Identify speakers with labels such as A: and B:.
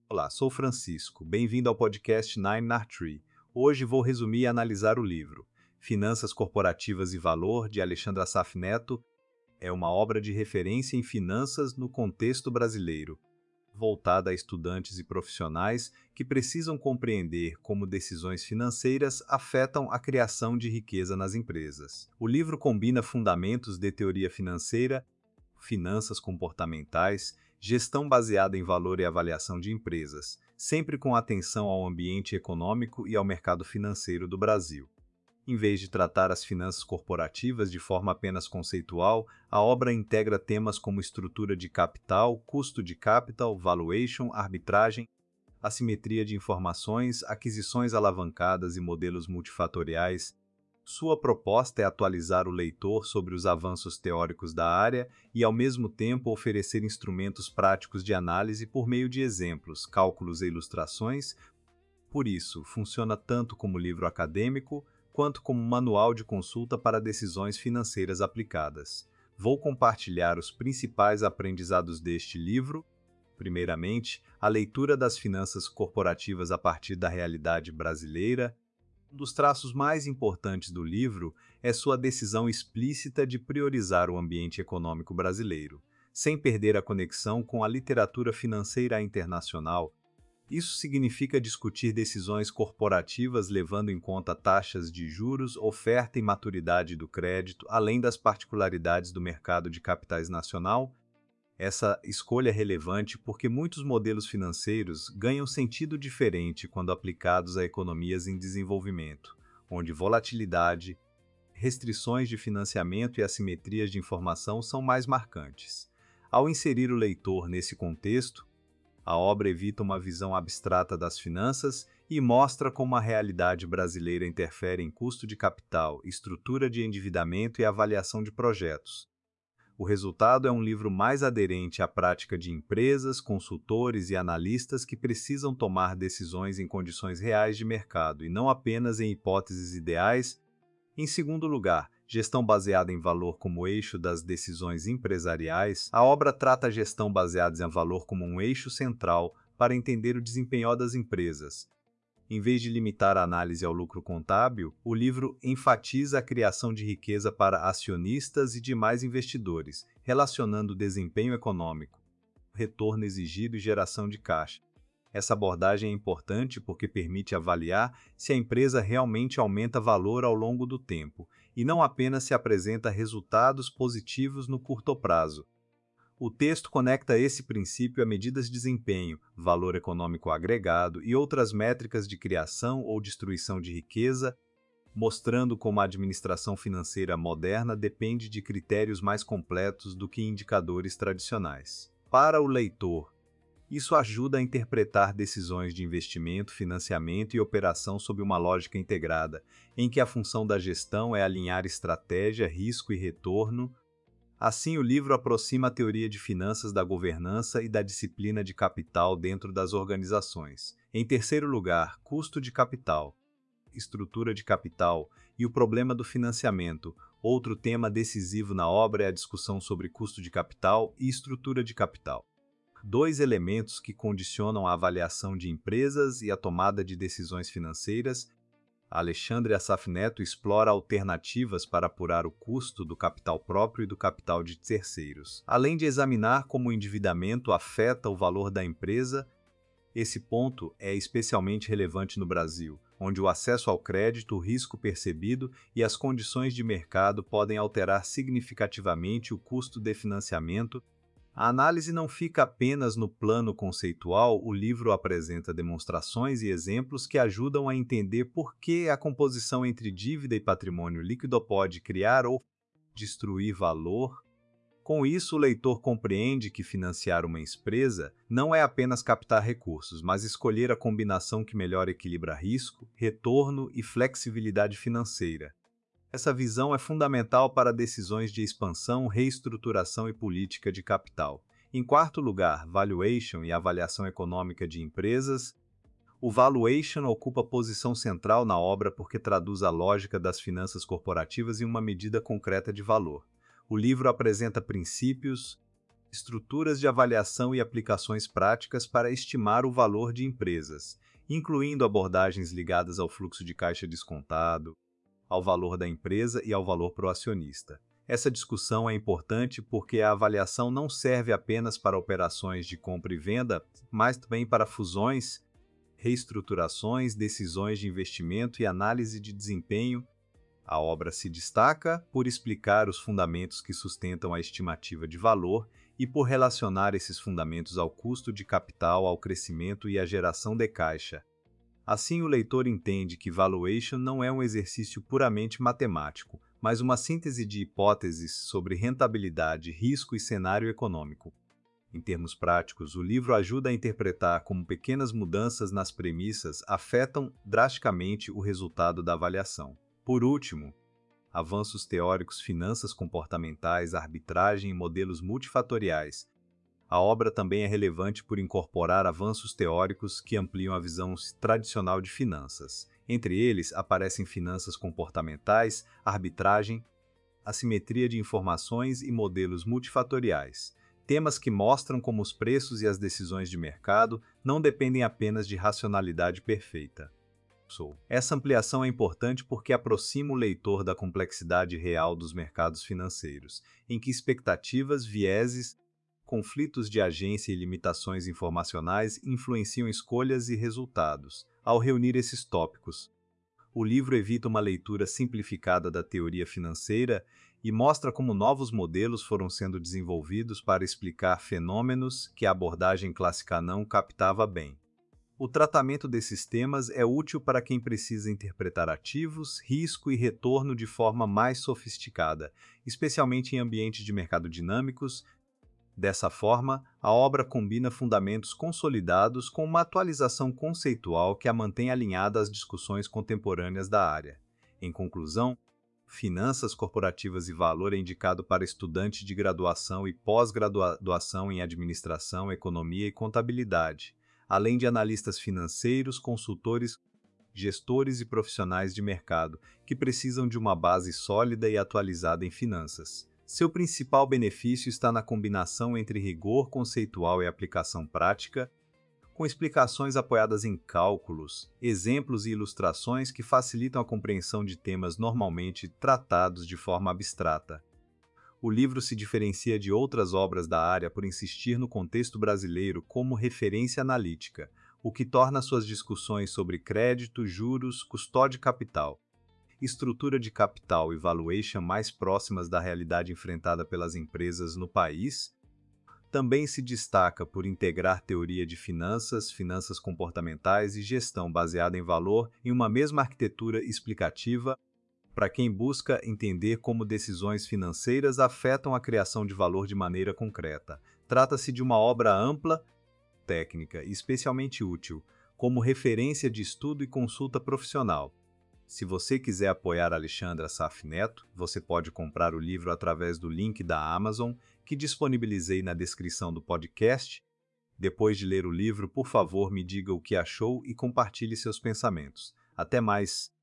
A: Olá, sou Francisco. Bem-vindo ao podcast Nine Nar Tree. Hoje vou resumir e analisar o livro Finanças Corporativas e Valor, de Alexandre Assaf Neto. É uma obra de referência em finanças no contexto brasileiro, voltada a estudantes e profissionais que precisam compreender como decisões financeiras afetam a criação de riqueza nas empresas. O livro combina fundamentos de teoria financeira, finanças comportamentais, gestão baseada em valor e avaliação de empresas, sempre com atenção ao ambiente econômico e ao mercado financeiro do Brasil. Em vez de tratar as finanças corporativas de forma apenas conceitual, a obra integra temas como estrutura de capital, custo de capital, valuation, arbitragem, assimetria de informações, aquisições alavancadas e modelos multifatoriais. Sua proposta é atualizar o leitor sobre os avanços teóricos da área e, ao mesmo tempo, oferecer instrumentos práticos de análise por meio de exemplos, cálculos e ilustrações. Por isso, funciona tanto como livro acadêmico quanto como manual de consulta para decisões financeiras aplicadas. Vou compartilhar os principais aprendizados deste livro. Primeiramente, a leitura das finanças corporativas a partir da realidade brasileira. Um dos traços mais importantes do livro é sua decisão explícita de priorizar o ambiente econômico brasileiro, sem perder a conexão com a literatura financeira internacional. Isso significa discutir decisões corporativas levando em conta taxas de juros, oferta e maturidade do crédito, além das particularidades do mercado de capitais nacional. Essa escolha é relevante porque muitos modelos financeiros ganham sentido diferente quando aplicados a economias em desenvolvimento, onde volatilidade, restrições de financiamento e assimetrias de informação são mais marcantes. Ao inserir o leitor nesse contexto, a obra evita uma visão abstrata das finanças e mostra como a realidade brasileira interfere em custo de capital, estrutura de endividamento e avaliação de projetos. O resultado é um livro mais aderente à prática de empresas, consultores e analistas que precisam tomar decisões em condições reais de mercado e não apenas em hipóteses ideais. Em segundo lugar, gestão baseada em valor como eixo das decisões empresariais. A obra trata a gestão baseada em valor como um eixo central para entender o desempenho das empresas. Em vez de limitar a análise ao lucro contábil, o livro enfatiza a criação de riqueza para acionistas e demais investidores, relacionando desempenho econômico, retorno exigido e geração de caixa. Essa abordagem é importante porque permite avaliar se a empresa realmente aumenta valor ao longo do tempo e não apenas se apresenta resultados positivos no curto prazo. O texto conecta esse princípio a medidas de desempenho, valor econômico agregado e outras métricas de criação ou destruição de riqueza, mostrando como a administração financeira moderna depende de critérios mais completos do que indicadores tradicionais. Para o leitor, isso ajuda a interpretar decisões de investimento, financiamento e operação sob uma lógica integrada, em que a função da gestão é alinhar estratégia, risco e retorno. Assim, o livro aproxima a teoria de finanças da governança e da disciplina de capital dentro das organizações. Em terceiro lugar, custo de capital, estrutura de capital e o problema do financiamento. Outro tema decisivo na obra é a discussão sobre custo de capital e estrutura de capital. Dois elementos que condicionam a avaliação de empresas e a tomada de decisões financeiras. Alexandre Assaf Neto explora alternativas para apurar o custo do capital próprio e do capital de terceiros. Além de examinar como o endividamento afeta o valor da empresa, esse ponto é especialmente relevante no Brasil, onde o acesso ao crédito, o risco percebido e as condições de mercado podem alterar significativamente o custo de financiamento. A análise não fica apenas no plano conceitual, o livro apresenta demonstrações e exemplos que ajudam a entender por que a composição entre dívida e patrimônio líquido pode criar ou destruir valor. Com isso, o leitor compreende que financiar uma empresa não é apenas captar recursos, mas escolher a combinação que melhor equilibra risco, retorno e flexibilidade financeira. Essa visão é fundamental para decisões de expansão, reestruturação e política de capital. Em quarto lugar, valuation e avaliação econômica de empresas. O valuation ocupa posição central na obra porque traduz a lógica das finanças corporativas em uma medida concreta de valor. O livro apresenta princípios estruturas de avaliação e aplicações práticas para estimar o valor de empresas, incluindo abordagens ligadas ao fluxo de caixa descontado, ao valor da empresa e ao valor pro acionista. Essa discussão é importante porque a avaliação não serve apenas para operações de compra e venda, mas também para fusões, reestruturações, decisões de investimento e análise de desempenho. A obra se destaca por explicar os fundamentos que sustentam a estimativa de valor e por relacionar esses fundamentos ao custo de capital, ao crescimento e à geração de caixa. Assim, o leitor entende que valuation não é um exercício puramente matemático, mas uma síntese de hipóteses sobre rentabilidade, risco e cenário econômico. Em termos práticos, o livro ajuda a interpretar como pequenas mudanças nas premissas afetam drasticamente o resultado da avaliação. Por último, avanços teóricos, finanças comportamentais, arbitragem e modelos multifatoriais. A obra também é relevante por incorporar avanços teóricos que ampliam a visão tradicional de finanças. Entre eles, aparecem finanças comportamentais, arbitragem, assimetria de informações e modelos multifatoriais. Temas que mostram como os preços e as decisões de mercado não dependem apenas de racionalidade perfeita. Essa ampliação é importante porque aproxima o leitor da complexidade real dos mercados financeiros, em que expectativas, vieses, conflitos de agência e limitações informacionais influenciam escolhas e resultados. Ao reunir esses tópicos, o livro evita uma leitura simplificada da teoria financeira e mostra como novos modelos foram sendo desenvolvidos para explicar fenômenos que a abordagem clássica não captava bem. O tratamento desses temas é útil para quem precisa interpretar ativos, risco e retorno de forma mais sofisticada, especialmente em ambientes de mercado dinâmicos. Dessa forma, a obra combina fundamentos consolidados com uma atualização conceitual que a mantém alinhada às discussões contemporâneas da área. Em conclusão, Finanças Corporativas e Valor é indicado para estudantes de graduação e pós-graduação em Administração, Economia e Contabilidade, além de analistas financeiros, consultores, gestores e profissionais de mercado que precisam de uma base sólida e atualizada em finanças. Seu principal benefício está na combinação entre rigor conceitual e aplicação prática, com explicações apoiadas em cálculos, exemplos e ilustrações que facilitam a compreensão de temas normalmente tratados de forma abstrata. O livro se diferencia de outras obras da área por insistir no contexto brasileiro como referência analítica, o que torna suas discussões sobre crédito, juros, custódia de capital, estrutura de capital e valuation mais próximas da realidade enfrentada pelas empresas no país. Também se destaca por integrar teoria de finanças, finanças comportamentais e gestão baseada em valor em uma mesma arquitetura explicativa para quem busca entender como decisões financeiras afetam a criação de valor de maneira concreta. Trata-se de uma obra ampla, técnica e especialmente útil, como referência de estudo e consulta profissional. Se você quiser apoiar Alexandre Assaf Neto, você pode comprar o livro através do link da Amazon, que disponibilizei na descrição do podcast. Depois de ler o livro, por favor, me diga o que achou e compartilhe seus pensamentos. Até mais!